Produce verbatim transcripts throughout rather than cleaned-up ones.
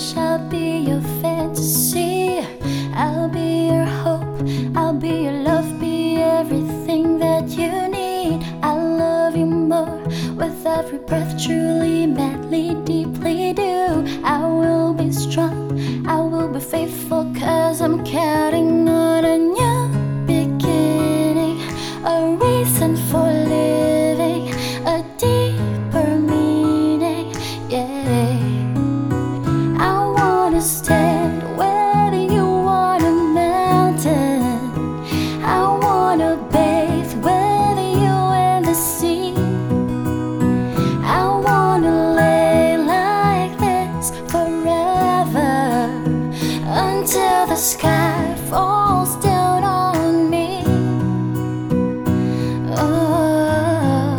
wish, I'll be your fantasy. I'll be your hope, I'll be your love, be everything that you need. I'll love you more with every breath, truly, madly, deeply do. I will be strong, I will be faithful, cause I'm counting on a new beginning, a reason for living, a deeper meaning, yeah. I wanna stand whether you want a mountain, I wanna bathe whether you in the sea, I wanna lay like this forever until the sky falls down on me. Oh.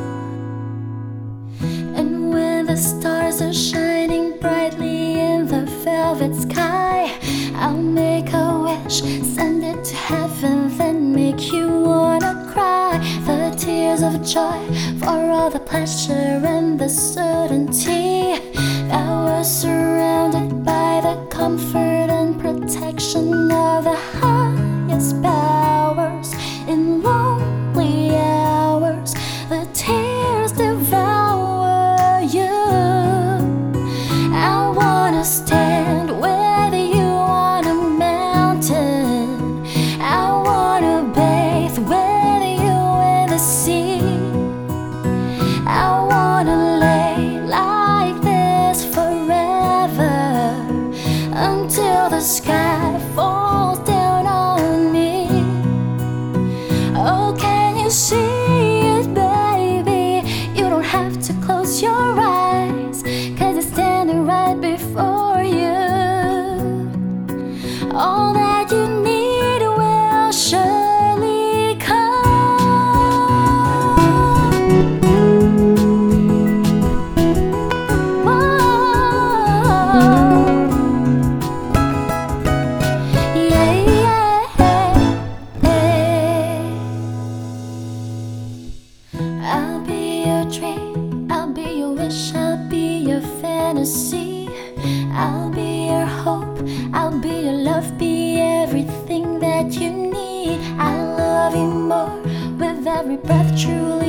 And when the stars are shining brightly in the velvet sky, I'll make a wish, send it to heaven, then make you wanna cry. The tears of joy for all the pleasure and the certainty that we're surrounded by the comfort and protection of the highest powers. In lonely hours, the tears devour you. I wanna stand whether you want a mountain, I wanna bathe whether you in the sea, I wanna lay like this forever until the sky falls down on me. Oh, can you see it, baby? You don't have to close your eyes, cause it's standing right before you. All that you need will surely come. Whoa. Yeah, yeah, yeah. I'll be your dream, I'll be your wish, I'll be your fantasy, I'll be your hope, I'll be your love, be everything that you need. I love you more with every breath, truly.